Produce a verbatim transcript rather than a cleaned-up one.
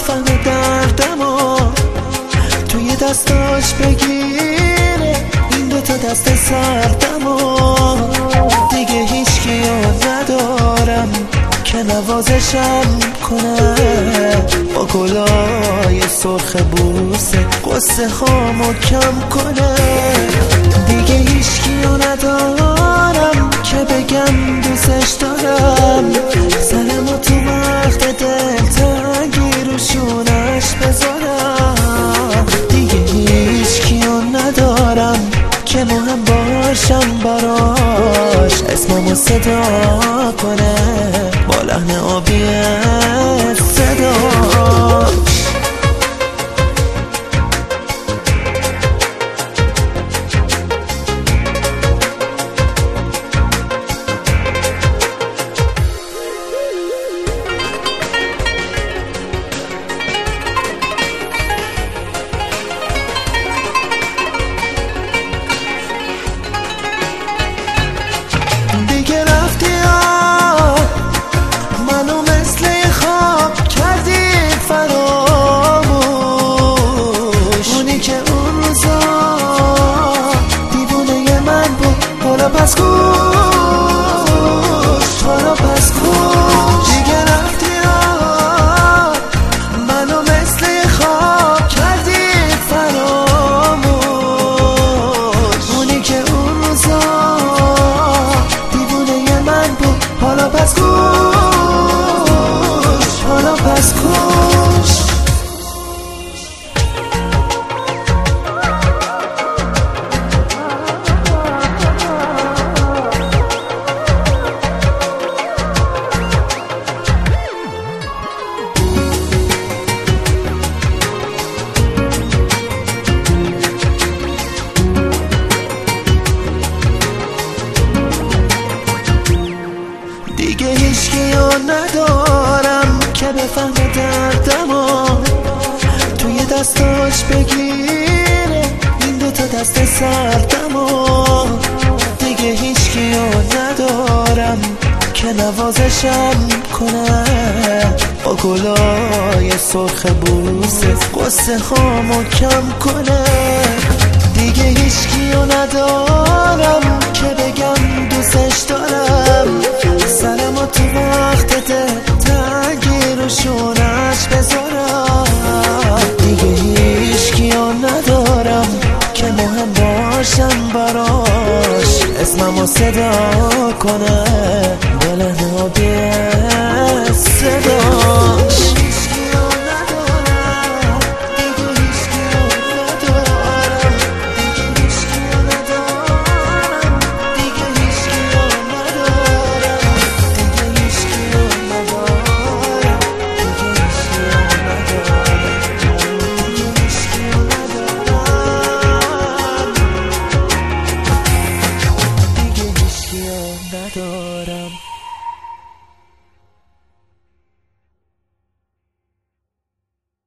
بفهمه دردمو توی دستاش بگیره این دوتا دست سردمو دیگه هیچ کیو ندارم که نوازشم کنه با گلای سرخ بوسه قصه خامو کم کنه دیگه هیچ کیو ندارم که بگم دوستش دارم سرمو تو وقت دلتنگی روشونش بذارم دیگه هیچ کیو ندارم که مهم باشم براش اسممو صدا کنه با لحن آبی صداش پس گوش حالا پس گوش دیگه رفتی ها منو مثل خواب کردی فراموش اونی که اون روزا دیوونه من بود حالا پس گوش حالا پس گوش دیگه هیچ کیو ندارم که بفهمه دردمو توی دستاش بگیره این دوتا دست سردمو دیگه هیچ کیو ندارم که نوازشم کنه با گلای سرخ بوسه قصه خامو کم کنه دیگه هیچ کیو ندارم که بگم دوستش دارم سرمو تو وقت دلتنگی روشونش بذارم دیگه هیچ کیو ندارم که مهم باشم براش اسممو صدا کنه